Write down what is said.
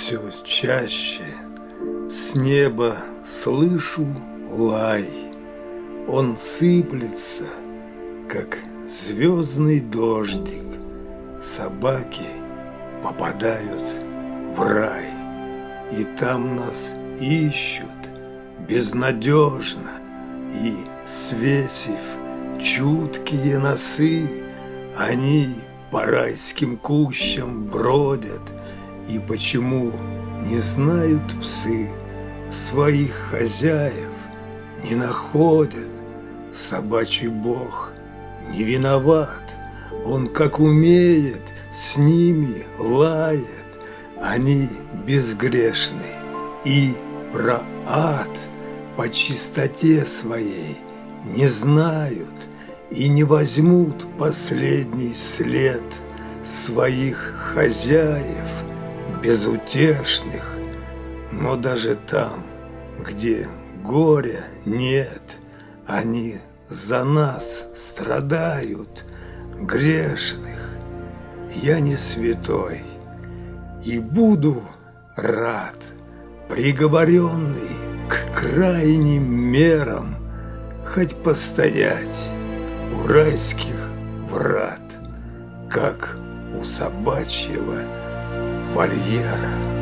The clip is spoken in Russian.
все чаще с неба слышу лай. Он сыплется, как звездный дождик. Собаки попадают в рай, и там нас ищут безнадежно. И, свесив чуткие носы, они по райским кущам бродят. И почему не знают псы своих хозяев, не находят? Собачий бог не виноват, он как умеет с ними лает. Они безгрешны и про ад по чистоте своей не знают и не возьмут последний след своих хозяев безутешных. Но даже там, где горя нет, они за нас страдают, грешных. Я не святой и буду рад, приговоренный к крайним мерам, хоть постоять у райских врат, как у собачьего вольера.